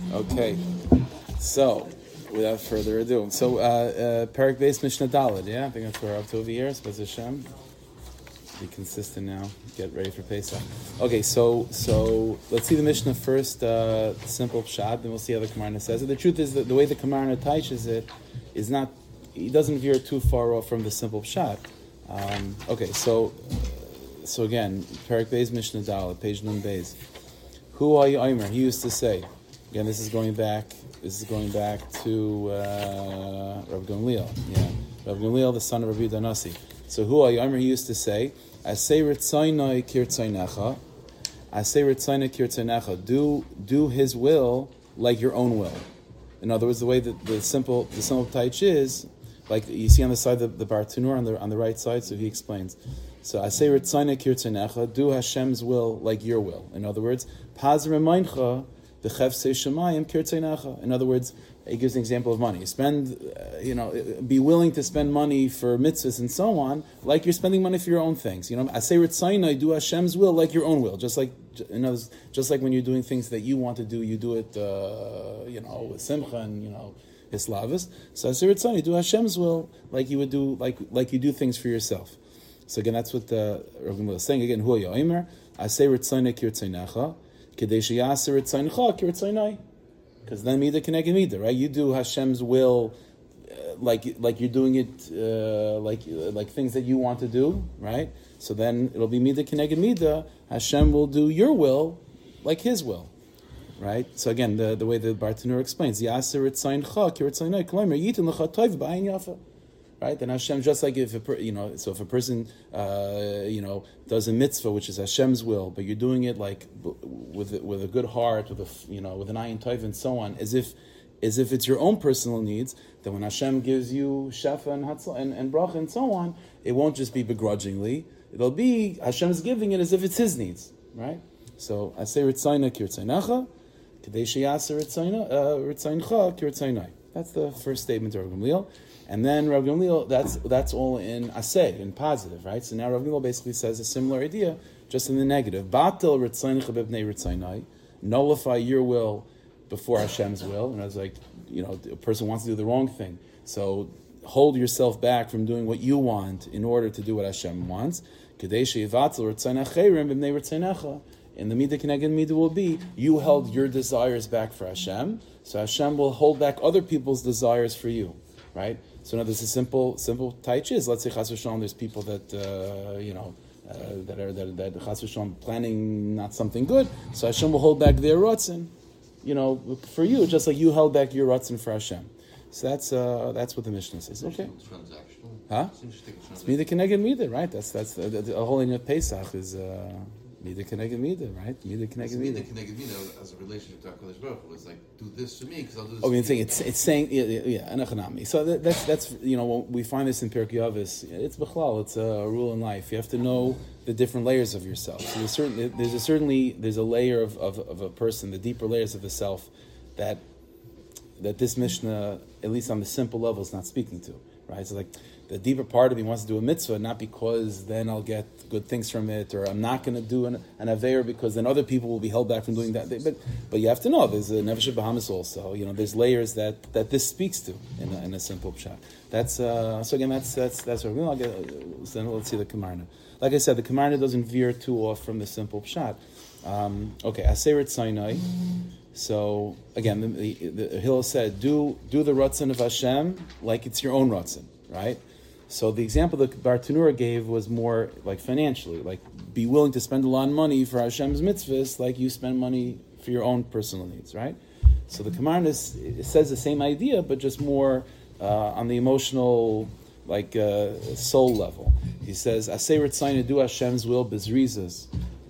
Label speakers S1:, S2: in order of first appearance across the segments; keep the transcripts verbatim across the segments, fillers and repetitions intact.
S1: Okay, so without further ado, so uh, uh, Perek Beis Mishnah Daled, yeah, I think that's where we're up to over here. Bez Hashem, be consistent now. Get ready for Pesach. Okay, so so let's see the Mishnah first. Uh, simple pshat, then we'll see how the Kamarna says it. The truth is that the way the Kamarna teaches it is not. He doesn't veer too far off from the simple pshat. Um, okay, so so again, Perek Beis Mishnah Daled, page Nun Beis. Hu Omer, he used to say. Again, this is going back. This is going back to uh, Rav Gamliel. Yeah, Rav Gamliel, the son of Rabbi Danasi. So, Hu Omer, he used to say, "Asay ritzaynai kirtzaynecha, asay ritzaynai kirtzaynecha." Do do His will like your own will. In other words, the way that the simple the simple taich is, like you see on the side of the, the Bartanur on the on the right side. So he explains. So, asay ritzaynai kirtzaynecha. Do Hashem's will like your will. In other words, pazre meincha. The chefsei shemayim kirtzeinecha. In other words, he gives an example of money. Spend, uh, you know, be willing to spend money for mitzvahs and so on, like you're spending money for your own things. You know, asay ritzaynai, do Hashem's will like your own will. Just like, in other words, just like when you're doing things that you want to do, you do it, uh, you know, with simcha and you know, hislavus. So asay ritzaynai, do Hashem's will like you would do, like like you do things for yourself. So again, that's what the Rav Gamliel is saying. Again, hu yomer asay ritzaynai kirtzeinecha. Because then mida keneged mida, right? You do Hashem's will, uh, like like you're doing it, uh, like like things that you want to do, right? So then it'll be mida keneged mida. Hashem will do your will, like His will, right? So again, the, the way the Bartanur explains, Yaser ritzayncha kiritzaynai k'lomer yitin l'cha toiv b'ayin yafa. Right, then Hashem, just like if a per, you know, so if a person uh, you know does a mitzvah which is Hashem's will, but you're doing it like with with a good heart, with a you know with an ayin tov and so on, as if as if it's your own personal needs. Then when Hashem gives you shefa and hatzlah and, and bracha and so on, it won't just be begrudgingly. It'll be Hashem's giving it as if it's His needs. Right. So I say ritzayna kirtzaynecha, kadei sheyasa ritzayna ritzayncha kirtzaynai. That's the first statement of Rav Gamliel. And then Rav Gamliel, that's that's all in aseh, in positive, right? So now Rav Gamliel basically says a similar idea, just in the negative. Batel ritzaynecha b'bnei ritzaynai, nullify your will before Hashem's will. And I was like, you know, a person wants to do the wrong thing, so hold yourself back from doing what you want in order to do what Hashem wants. Kadei sheyivatel ritzaynecha chayrim b'bnei ritzanecha. And the midah keneged midah will be you held your desires back for Hashem, so Hashem will hold back other people's desires for you, right? So now there's a simple, simple taich is. Let's say chas v'shalom, there's people that uh, you know uh, that are that, that chas v'shalom planning not something good. So Hashem will hold back their ratzon, you know, for you, just like you held back your ratzon for Hashem. So that's uh, that's what the Mishnah says. Okay.
S2: Transactional.
S1: Huh? It's midah keneged midah, right? That's that's the, the, the whole in of Pesach is. Uh, Midah keneged midah, right? Midah keneged midah.
S2: Midah keneged midah as a relationship to HaKadosh Baruch Hu. It's like, do this for me because I'll do this.
S1: Oh,
S2: for
S1: you're
S2: you.
S1: saying it's it's saying yeah yeah anachanami. So that, that's that's you know we find this in Pirkei Avos. It's bichlal. It's a rule in life. You have to know the different layers of yourself. So there's certain there's a certainly there's a layer of, of, of a person, the deeper layers of the self that that this Mishnah, at least on the simple level, is not speaking to. Right? So like the deeper part of me wants to do a mitzvah, not because then I'll get good things from it, or I'm not going to do an, an aver because then other people will be held back from doing that. But but you have to know there's a nefesh bahamas also. You know, there's layers that, that this speaks to in a, in a simple pshat. That's uh, so again that's that's that's what we'll get. So let's see the Kamarna. Like I said, the Kamarna doesn't veer too off from the simple pshat. Um, okay, Aseret Sinai. So again, the, the, the Hillel said, do do the ratzon of Hashem like it's your own ratzon, right? So the example that Bartanura gave was more like financially, like be willing to spend a lot of money for Hashem's mitzvahs, like you spend money for your own personal needs, right? So the Kamarna says the same idea, but just more uh, on the emotional, like uh, soul level. He says, "Asay ritzayna, do Hashem's will bezrizas."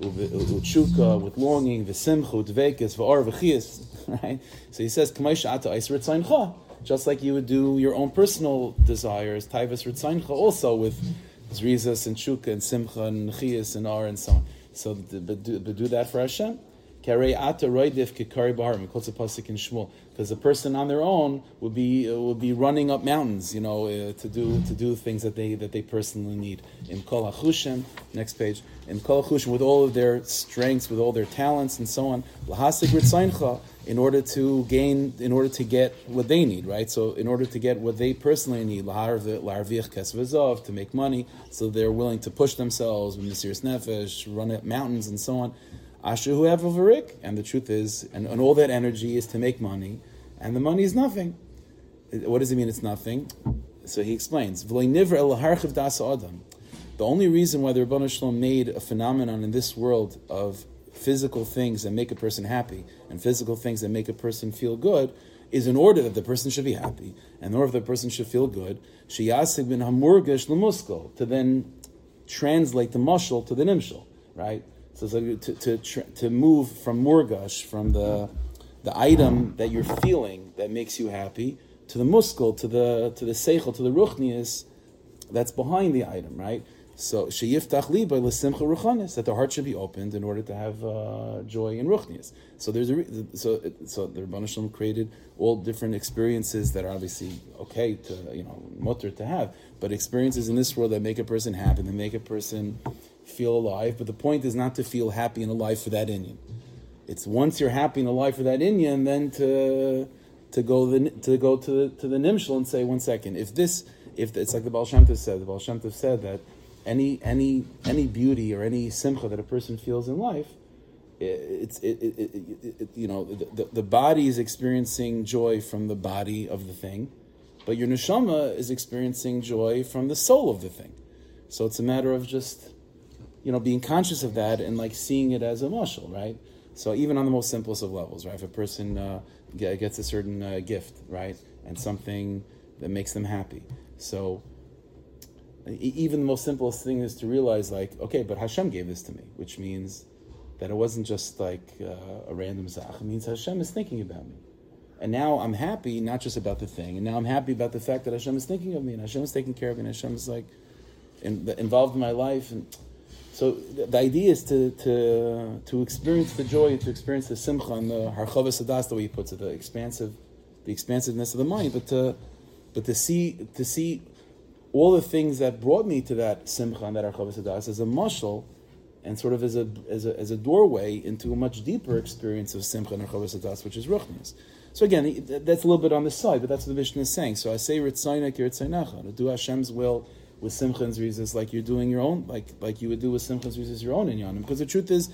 S1: Utshuka, with longing, v'simchu, dvekes, v'or, v'chias, right? So he says, "Kameish ata eis ritzayncha," just like you would do your own personal desires, taivas ritzayncha, also with zrizas and shuka and simcha and chias and ar and so on. So, but do, but do that for Hashem. Because the person on their own would be uh, would be running up mountains, you know, uh, to do to do things that they that they personally need. In Kol HaChushim, next page, in Kol HaChushim, with all of their strengths, with all their talents, and so on, Lahasik Ritzaincha, in order to gain, in order to get what they need, right? So, in order to get what they personally need, La'arvich Kesef Azov, to make money, so they're willing to push themselves with Mesiras Nefesh, run up mountains, and so on. Asher who have avarik, and the truth is, and, and all that energy is to make money, and the money is nothing. What does it mean? It's nothing. So he explains. The only reason why the Rebbeinu Shalom made a phenomenon in this world of physical things that make a person happy and physical things that make a person feel good is in order that the person should be happy, and in order that the person should feel good, sheyasig bin hamurgesh lemuskal, to then translate the mashal to the nimshal, right? So it's like to to to move from murgash, from the the item that you're feeling that makes you happy, to the muskal, to the to the seichel, to the ruchnius that's behind the item, right? So sheyiftach liba l'simcha ruchanis, that the heart should be opened in order to have uh, joy and ruchnius. So there's a re- so so the Rebbeinu Shalom created all different experiences that are obviously okay to, you know, mutter to have, but experiences in this world that make a person happy, that make a person feel alive. But the point is not to feel happy and alive for that inyan. It's once you're happy and alive for that inyan, then to to go the to go to the, to the nimshal and say, one second, if this if it's like the Baal Shem Tov said, the Baal Shem Tov said that any any any beauty or any simcha that a person feels in life, it's it, it, it, it, it you know the, the body is experiencing joy from the body of the thing, but your neshama is experiencing joy from the soul of the thing. So it's a matter of just, you know, being conscious of that and like seeing it as a mashal, right? So even on the most simplest of levels, right? If a person uh, gets a certain uh, gift, right, and something that makes them happy, so even the most simplest thing is to realize, like, okay, but Hashem gave this to me, which means that it wasn't just like uh, a random zach. It means Hashem is thinking about me. And now I'm happy, not just about the thing, and now I'm happy about the fact that Hashem is thinking of me, and Hashem is taking care of me, and Hashem is like in, involved in my life. And so the, the idea is to to to experience the joy, to experience the simcha, and the harchavas hadas, the way he puts it, the expansive, the expansiveness of the mind, but to but to see to see all the things that brought me to that simcha and that harchavas hadas as a mashal, and sort of as a as a as a doorway into a much deeper experience of simcha and harchavas hadas, which is ruchnius. So again, that's a little bit on the side, but that's what the Mishnah is saying. So I say ritzayna ki ritzaynacha, to do Hashem's will with simcha and zrizis, like you're doing your own, like like you would do with simcha and zrizis your own inyanim. Because the truth is,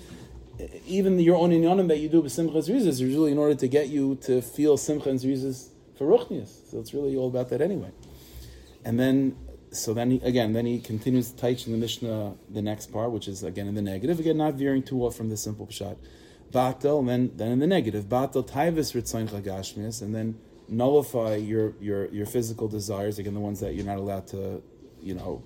S1: even your own inyanim that you do with simcha and zrizis is really in order to get you to feel simcha and zrizis for ruchnius. So it's really all about that anyway. And then, so then he, again, then he continues to teach in the Mishnah the next part, which is again in the negative, again not veering too off from the simple pshat. Batel, and then then in the negative, batel taivus ritzayin chagashmias, and then nullify your your your physical desires, again the ones that you're not allowed to, you know,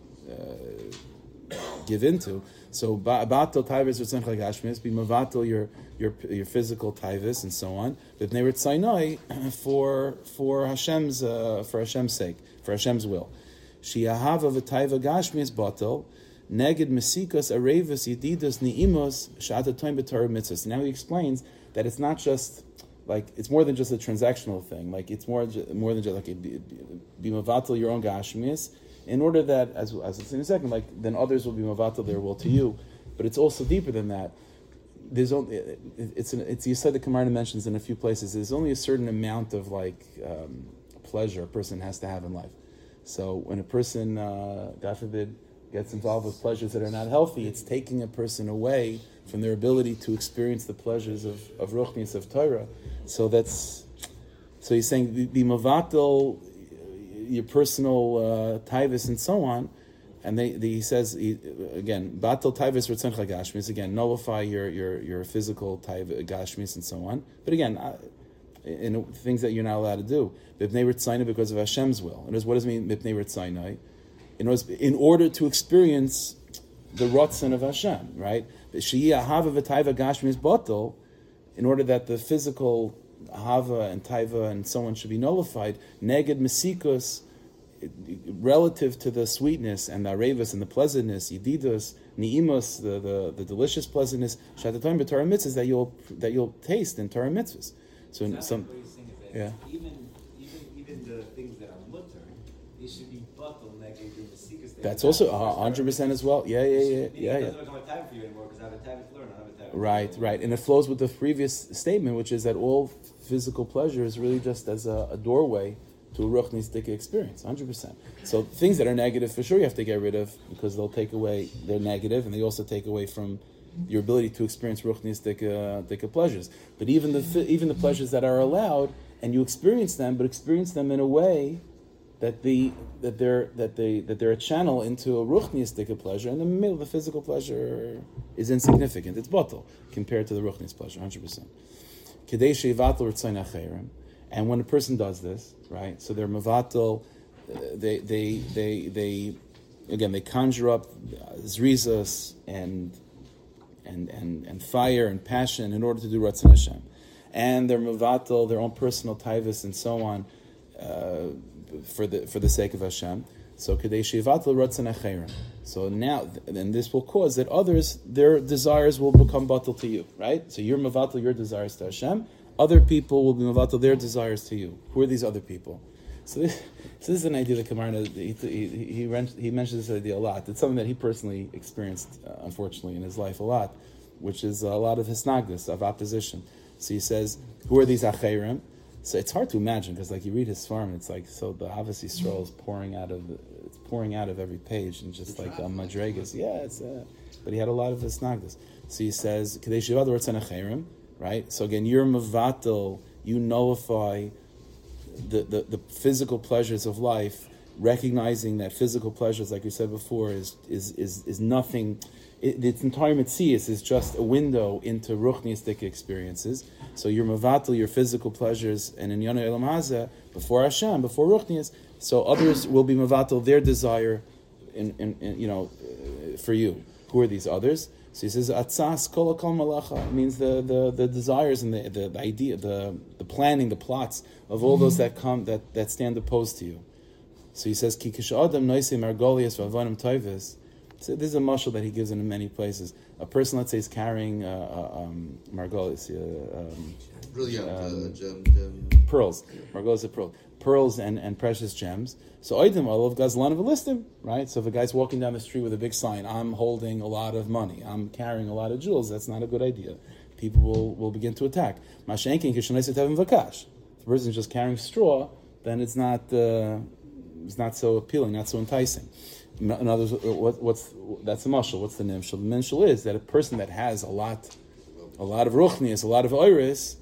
S1: uh, give into. So batel taivus ritzayin chagashmias, be mavatel your your your physical taivus and so on. But neritzaynai for for Hashem's uh, for Hashem's sake, for Hashem's will. Shiahava v'taiva gashmias batel. Neged mesikas arevus yedidas niimos shata toim b'torah mitzvahs. Now he explains that it's not just like it's more than just a transactional thing. Like it's more more than just like be mavatal your own gashmias. In order that, as as it's in a second, like then others will be mavatal their will to you. But it's also deeper than that. There's only it's an, it's you said the Gemara mentions in a few places. There's only a certain amount of like um, pleasure a person has to have in life. So when a person, uh, God forbid, gets involved with pleasures that are not healthy, it's taking a person away from their ability to experience the pleasures of, of ruchnius, of Torah. So that's, so he's saying, be mavatel, your personal uh, taivus and so on, and they, they, he says, he, again, batel taivus ritzon chagashmis, again, nullify your, your, your physical taivus, gashmis and so on. But again, I, in things that you're not allowed to do. Mipnei ritzayna, because of Hashem's will. And what does it mean, mipnei ritzayna? In order, in order to experience the Ratzon of Hashem, right? In order that the physical Hava and Taiva and so on should be nullified, Neged Mesikus, relative to the sweetness and the Arevus and the pleasantness, Yedidus, ni'imos, the, the, the delicious pleasantness, shatatam b'Torah mitzvahs that you'll that you'll taste in Torah mitzvahs. So in some, yeah.
S3: Even even even the things that are mutter, they should be bottled like they do the seekers.
S1: That's also a hundred percent as well. Yeah, yeah, yeah, yeah. yeah.
S3: It doesn't become a time for you anymore because I have a time to learn. I have a time. To
S1: Right, right, and it flows with the previous statement, which is that all physical pleasure is really just as a, a doorway to a ruchnistic experience, one hundred percent. So things that are negative, for sure, you have to get rid of because they'll take away, they're negative, and they also take away from your ability to experience ruchnistic uh, pleasures. But even the even the pleasures that are allowed, and you experience them, but experience them in a way that the that they're that they that they're a channel into a ruchnistic pleasure, and the middle, the physical pleasure is insignificant. It's bottle compared to the ruchnis pleasure, one hundred percent. Kedei sheyivatel ritzayin acherim. And when a person does this, right, so they're mavatal, uh, they, they, they, they, again, they conjure up zrizas and, and, and, and fire and passion in order to do Ratzon Hashem. And they're mavatal, their own personal taivas and so on, uh, for the for the sake of Hashem. So Kedei sheyivatel Ratzon acherim. So now, and this will cause that others, their desires will become batal to you, right? So you're mavatal your desires to Hashem. Other people will be mavatal their desires to you. Who are these other people? So this, so this is an idea that Kamarna, he, he, he, he mentions this idea a lot. It's something that he personally experienced, uh, unfortunately, in his life a lot, which is a lot of hisnagdus, of opposition. So he says, who are these acherim? So it's hard to imagine, because like you read his farm, it's like, so the Havas Yisrael is pouring out of, the, it's pouring out of every page, and just like a madregas. Yeah, it's, uh, but he had a lot of hisnagdus. So he says, Kedei sheyivatel Ratzon acherim. Right? So again, you're mavatal, you nullify the, the, the physical pleasures of life, recognizing that physical pleasures, like we said before, is is is, is nothing. It, its entire mitzias is just a window into ruchnistic experiences. So you're mavatal your physical pleasures, and in Yana Elam Hazeh, before Hashem, before ruchnias, so others will be mavatal their desire, in, in, in you know, uh, for you. Who are these others? So he says, "Atzas kol kol malacha" means the, the, the desires and the, the, the idea, the the planning, the plots of all those that come that, that stand opposed to you. So he says, "Ki kishadam noisei margolias v'avanim toives." So this is a mashal that he gives in many places. A person, let's say, is carrying uh, uh, um, margolias, uh, um,
S2: brilliant
S1: um,
S2: uh, gem, gem.
S1: pearls, margolias of pearls, pearls and, and precious gems. So oidim olav gazlan v'listim, right? So if a guy's walking down the street with a big sign, I'm holding a lot of money, I'm carrying a lot of jewels, that's not a good idea. People will, will begin to attack. Mashenkin kishanayset tevim v'kash. If the person's just carrying straw, then it's not uh, it's not so appealing, not so enticing. In other words, what, what's that's the mashal. What's the nimshal? The nimshal is that a person that has a lot, a lot of ruchnias, a lot of oiris,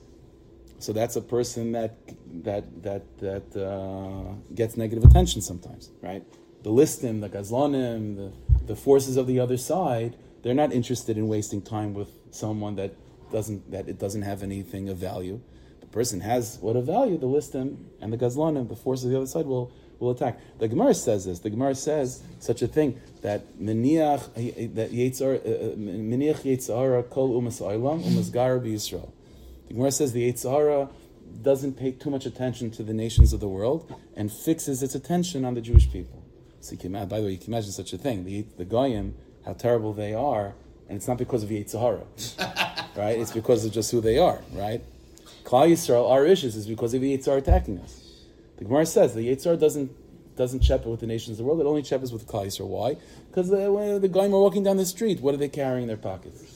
S1: so that's a person that that that that uh, gets negative attention sometimes, right? The listim, the gazlanim, the the forces of the other side, they're not interested in wasting time with someone that doesn't that it doesn't have anything of value. The person has what of value, the listim and the gazlanim, the forces of the other side will will attack. The Gemara says this. The Gemara says such a thing that meniach that yitzar meniach yitzara kol umas olam umasgar b'Yisrael. The Gemara says the Yetzer Hara doesn't pay too much attention to the nations of the world and fixes its attention on the Jewish people. So you can, by the way, you can imagine such a thing. The, the Goyim, how terrible they are, and it's not because of Yetzer Hara, right? It's because of just who they are, right? Klal Yisrael, our issues is because of the Yetzer Hara attacking us. The Gemara says the Yetzer Hara doesn't doesn't chepe with the nations of the world. It only chepes with Klal Yisrael. Why? Because the, the Goyim are walking down the street. What are they carrying in their pockets?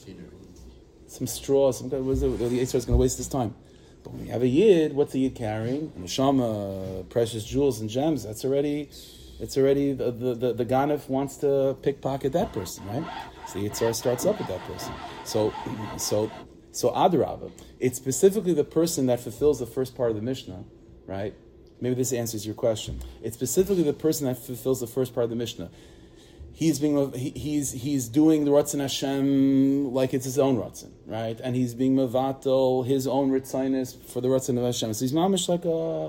S1: Some straw, some kind of, what is it? The Yetzer is going to waste his time. But when you have a Yid, what's the Yid carrying? A neshama, precious jewels and gems. That's already, it's already, the the, the, the Ganef wants to pickpocket that person, right? So the Yetzer starts up with that person. So, so, so Adarabah, it's specifically the person that fulfills the first part of the Mishnah, right? Maybe this answers your question. It's specifically the person that fulfills the first part of the Mishnah. He's being he, he's he's doing the Ratzon Hashem like it's his own Ratzon, right? And he's being mevatel his own Ritzinus for the Ratzon of Hashem. So he's mamish like a,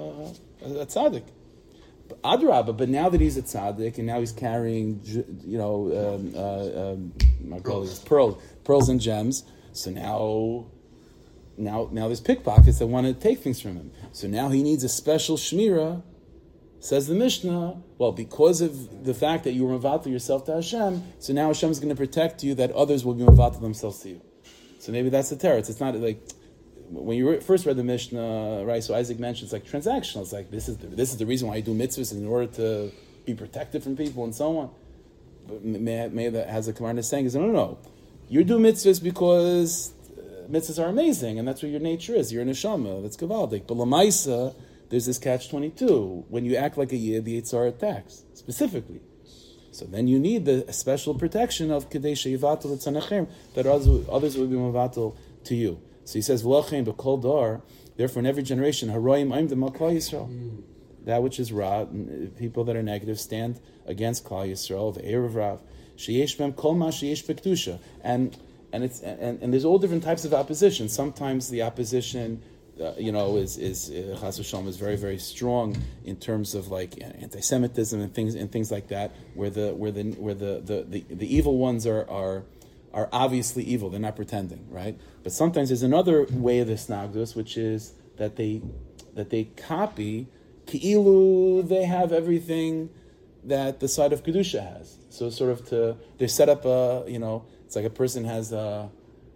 S1: a, a tzaddik. But Adrabah, but now that he's a tzaddik and now he's carrying, you know, um, uh, um, my pearls. pearls, pearls and gems. So now, now, now there's pickpockets that want to take things from him. So now he needs a special shmira Says the Mishnah, well, because of the fact that you were mevatel yourself to Hashem, so now Hashem is going to protect you that others will be mevatel themselves to you. So maybe that's the teretz. It's not like when you first read the Mishnah, right? So Isaac mentions like transactional. It's like this is the, this is the reason why I do mitzvahs in order to be protected from people and so on. But may, may that has a Kavarna saying is no, no, no. You do mitzvahs because uh, mitzvahs are amazing, and that's what your nature is. You're a neshama. That's gavaldik. But lamaisa, there's this catch twenty-two. When you act like a yid, the Yitzhar attacks specifically. So then you need the special protection of Kadesh Yivatul Tzanachim, that others, others will be Mavatul to you. So he says, V'lachem b'kol dar, therefore in every generation, Haroim Aim D'Mal Klal Yisrael. That which is Ra, people that are negative, stand against Klal Yisrael, the Erev Rav, Sheyesh Bem Kol Ma Sheyesh B'Kedusha. And and it's and, and there's all different types of opposition. Sometimes the opposition Uh, you know, is is uh, Chas v'Shalom is very very strong in terms of like anti-Semitism and things and things like that, where the where the where the the, the, the evil ones are, are are obviously evil. They're not pretending, right? But sometimes there's another way of this nagdus, which is that they that they copy ki'ilu they have everything that the side of kedusha has. So sort of to they set up a you know it's like a person has a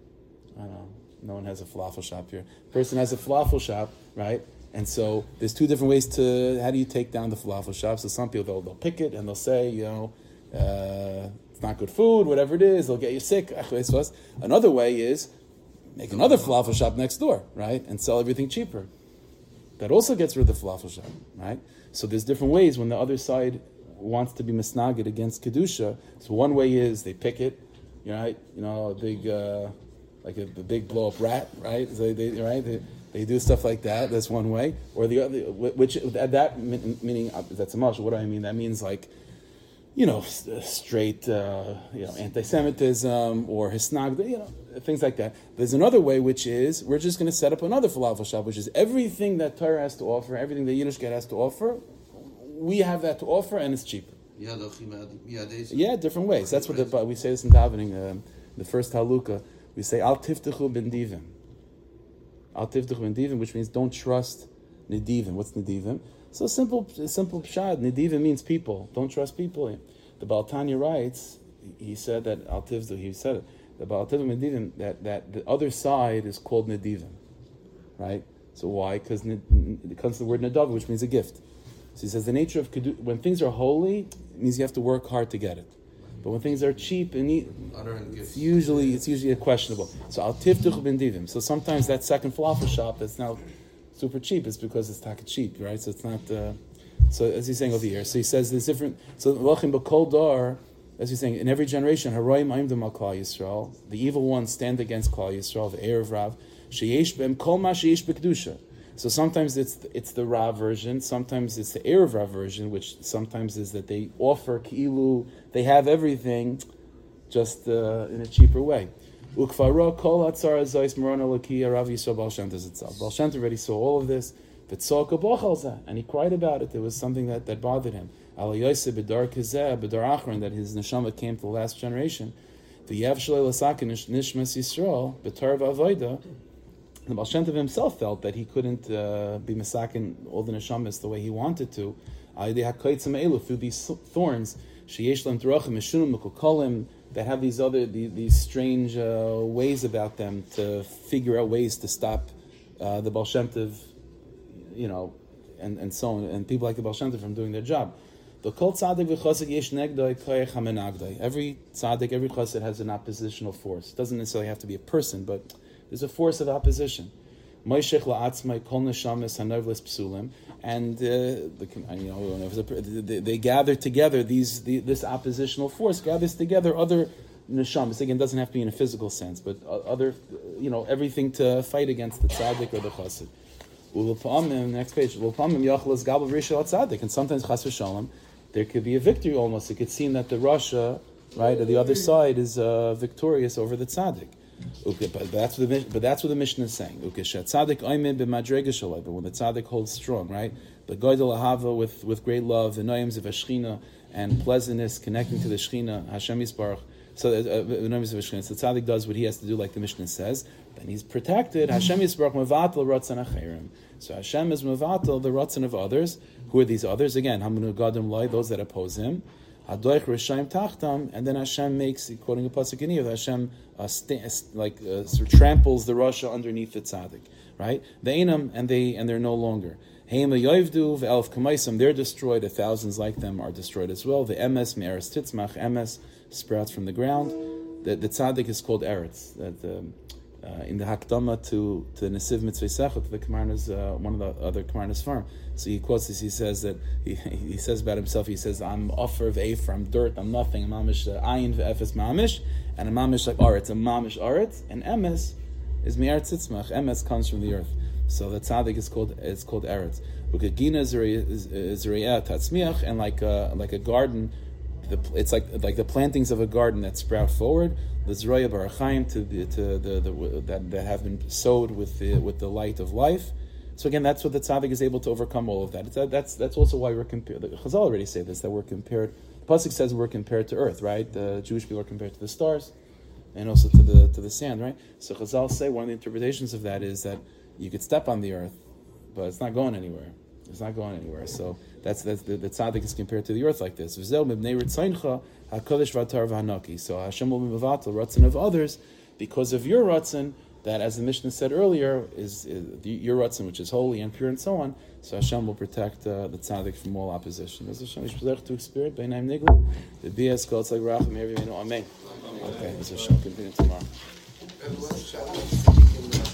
S1: I don't know. No one has a falafel shop here. Person has a falafel shop, right? And so there's two different ways to, how do you take down the falafel shop? So some people, they'll, they'll pick it and they'll say, you know, uh, it's not good food, whatever it is, they'll get you sick. Another way is make another falafel shop next door, right? And sell everything cheaper. That also gets rid of the falafel shop, right? So there's different ways when the other side wants to be misnagid against Kedusha. So one way is they pick it, you know, right? You know, a big... Uh, like a, a big blow-up rat, right? So they, right? They, they do stuff like that. That's one way. Or the other, which that meaning that's a mashal. What do I mean? That means like, you know, straight, uh, you know, anti-Semitism or hisnag, you know, things like that. There's another way, which is we're just going to set up another falafel shop, which is everything that Torah has to offer, everything that Yiddishkeit has to offer. We have that to offer, and it's cheaper. Yeah, different ways. That's what the, we say this in davening, uh, the first halukah. We say, Al tiftechu ben divim. Al tiftechu ben divim, which means don't trust nedivim. What's nedivim? So simple, simple pshad. Nedivim means people. Don't trust people. The Baal Tanya writes, he said that Al tiftechu, he said it, the Baal Tanya nedivim, that, that the other side is called nedivim. Right? So why? Because it comes to the word nadav, which means a gift. So he says the nature of kedu, when things are holy, it means you have to work hard to get it. But when things are cheap and eat, it's usually it's usually questionable. So al tiftuch ben divim. So sometimes that second falafel shop that's now super cheap is because it's taka cheap, right? So it's not. Uh, so as he's saying over here, so he says there's different. So lachim b'kol dar, as he's saying, in every generation, haroim aimdem al Klal Yisrael, the evil ones stand against Klal Yisrael, the Erev Rav, sheyesh b'em kol ma sheyesh b'kedusha. So sometimes it's it's the Rav version, sometimes it's the Erev Rav version, which sometimes is that they offer ki'ilu, they have everything, just uh, in a cheaper way. Ukfara kol hatzara zayis marana lakiya Rav Yisrael Baal Shem Tov itself. Baal Shem Tov already saw all of this, but tzaka bochalza, and he cried about it. There was something that, that bothered him. Al Yosef b'dar kazeh b'dar achron, that his neshama came to the last generation. The Yav Shalei Lasakin Nishmas Yisrael b'tar v'avoda. The Baal Shem Tov himself felt that he couldn't uh, be misakin all the neshamas the way he wanted to. Through these thorns, that have these other these, these strange uh, ways about them to figure out ways to stop uh, the Baal Shem Tov, you know, and, and so on, and people like the Baal Shem Tov from doing their job. The kol tzaddik v'chassid yesh negdoi koyach hamenagdoi. Every tzaddik, every chassid has an oppositional force. It doesn't necessarily have to be a person, but there's a force of opposition. Moishech la'atzmai kol neshamis hanavlis psulim, and uh, the, you know they, they gather together. These the, this oppositional force gathers together other neshamis. Again, it doesn't have to be in a physical sense, but other, you know, everything to fight against the tzaddik or the chassid. Ulapamim, next page. Ulapamim yachlas gabel rishal tzaddik, and sometimes chas v'shalom, there could be a victory almost. It could seem that the Rasha, right, or the other side is uh, victorious over the tzaddik. Okay, but that's what the but that's what the Mishnah is saying. Okay, tzaddik oimed b'madrega shalai, but when the tzaddik holds strong, right, the goydel ahava with with great love, the noyim of Shechina and pleasantness connecting to the Shechina, Hashem Yisbarach, So uh, the tzaddik does what he has to do, like the Mishnah says. Then he's protected. Hashem Yisbarach mevatel ratzon acherim. So Hashem is mevatel the ratzon of others. Who are these others? Again, hamunu gadim loy, those that oppose him. Hadoich rishayim tachtam, and then Hashem makes, quoting a pasuk in here, Hashem uh, st- like uh, sort of tramples the rasha underneath the tzaddik, right? The enam, and they and they're no longer. Heima yoivdu ve'elf kamaisam, they're destroyed. A thousands like them are destroyed as well. The emes me'eretz titzmach, emes sprouts from the ground. The, the tzaddik is called eretz. That um, uh, in the hakdama to to Nesiv Mitzvah Sechot, the Kamarna's uh, one of the other Kamarna's farm. So he quotes this. He says that he, he says about himself. He says, "I'm offer of Ephra, I'm dirt, I'm nothing. I'm mamish ayin ve'efes mamish, and a mamish like aretz, a mamish aretz, and emes is me'eretz titzmach. Emes comes from the earth. So the tzaddik is called it's called eretz. Ukagina zeriyah tatzmiach, and like a, like a garden, the, it's like like the plantings of a garden that sprout forward. The zeriyah barachaim to the to the, the that, that have been sowed with the with the light of life. So again, that's what the tzaddik is able to overcome all of that. It's, that's that's also why we're compared. The Chazal already say this, that we're compared. The pasuk says we're compared to earth, right? The Jewish people are compared to the stars, and also to the to the sand, right? So Chazal say one of the interpretations of that is that you could step on the earth, but it's not going anywhere. It's not going anywhere. So that's that's the, the tzaddik is compared to the earth like this. So Hashem will be mevatel ratzon of others because of your ratzon. That, as the Mishnah said earlier, is, is the, your ratzon, which is holy and pure and so on. So Hashem will protect uh, the tzaddik from all opposition. As Hashem is preserved to spirit, Beinayim Niglu, the B S called like Racham, Amen. Okay, as Hashem continue tomorrow.